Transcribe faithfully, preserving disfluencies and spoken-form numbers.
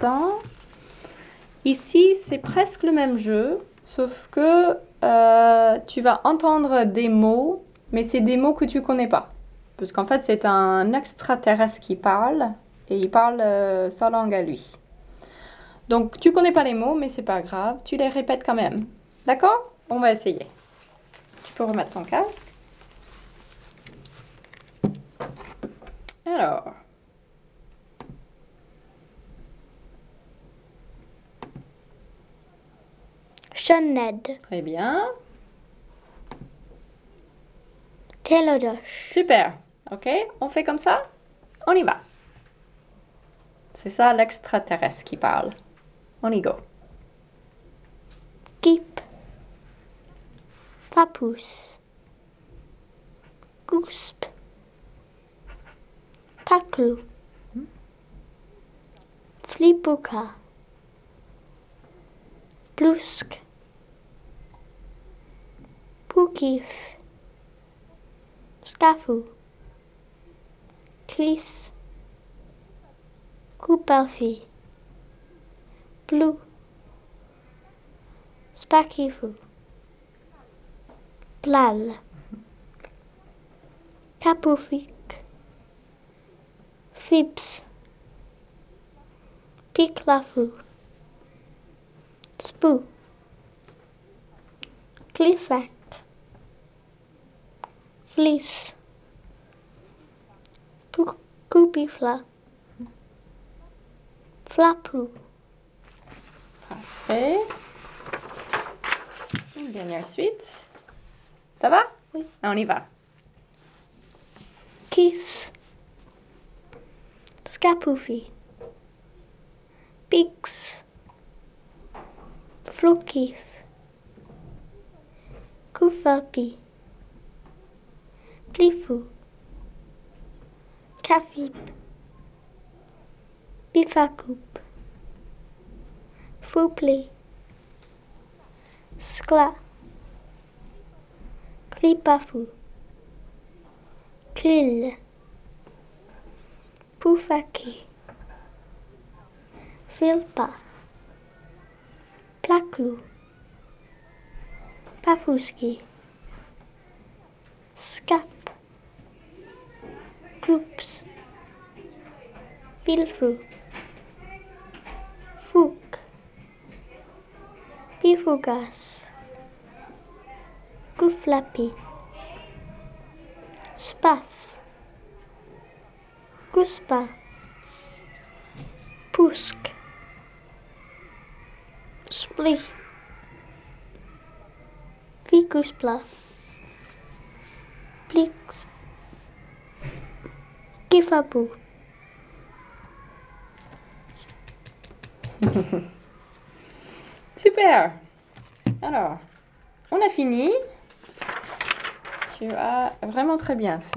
l'instant. Ici, c'est presque le même jeu, sauf que euh, tu vas entendre des mots, mais c'est des mots que tu connais pas. Parce qu'en fait, c'est un extraterrestre qui parle, et il parle euh, sa langue à lui. Donc, tu connais pas les mots, mais c'est pas grave, tu les répètes quand même. D'accord? On va essayer. Tu peux remettre ton casque. Alors. Sianed. Très bien. Telodosh. Super. Ok, on fait comme ça? On y va. C'est ça l'extraterrestre qui parle. On y go. Kip. Papus. Gousp. Paklu. Flipuka. Blusk. Pukif. Skafu. Klis. Kupelfi. Blue. Spakifu. Blal. Kapufik. Fibs. Piklafu. Spoo. Clifak. Vlies. Koopifla. Flapru. Parfait. Une dernière suite. Ça va? Oui. On y va. Kiss. Skapufi. Pix. Flukif. Kufapi. Plifu. Kafib. Bifakup. Fupli. Skla. Klipafu. Klil. Pufaki. Filpa. Plaklu. Pafuski. Skap. Groups. Pilfu. Fuk. Pifugas. Guflapi. Spaff. Guspa. Pusk. Spli. Vikuspla. Blix. Kifabu. Super. Alors, on a fini. Tu as vraiment très bien fait.